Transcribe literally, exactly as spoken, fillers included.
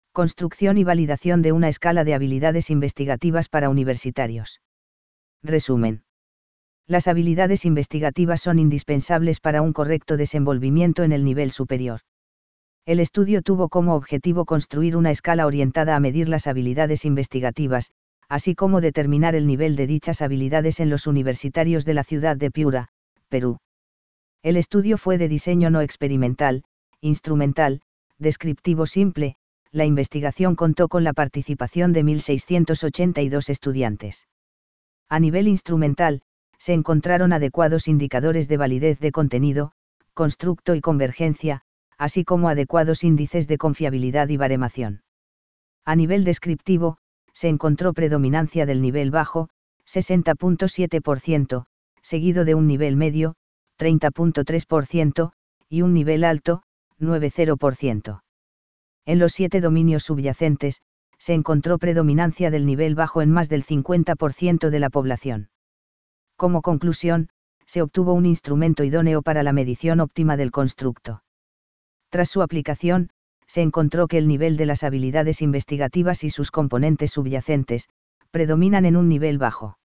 Construcción y validación de una escala de habilidades investigativas para universitarios. Resumen. Las habilidades investigativas son indispensables para un correcto desenvolvimiento en el nivel superior. El estudio tuvo como objetivo construir una escala orientada a medir las habilidades investigativas, así como determinar el nivel de dichas habilidades en los universitarios de la ciudad de Piura, Perú. El estudio fue de diseño no experimental, instrumental, descriptivo simple. La investigación contó con la participación de mil seiscientos ochenta y dos estudiantes. A nivel instrumental, se encontraron adecuados indicadores de validez de contenido, constructo y convergencia, así como adecuados índices de confiabilidad y baremación. A nivel descriptivo, se encontró predominancia del nivel bajo, sesenta punto siete por ciento, seguido de un nivel medio, treinta punto tres por ciento, y un nivel alto, nueve punto cero por ciento. En los siete dominios subyacentes, se encontró predominancia del nivel bajo en más del cincuenta por ciento de la población. Como conclusión, se obtuvo un instrumento idóneo para la medición óptima del constructo. Tras su aplicación, se encontró que el nivel de las habilidades investigativas y sus componentes subyacentes, predominan en un nivel bajo.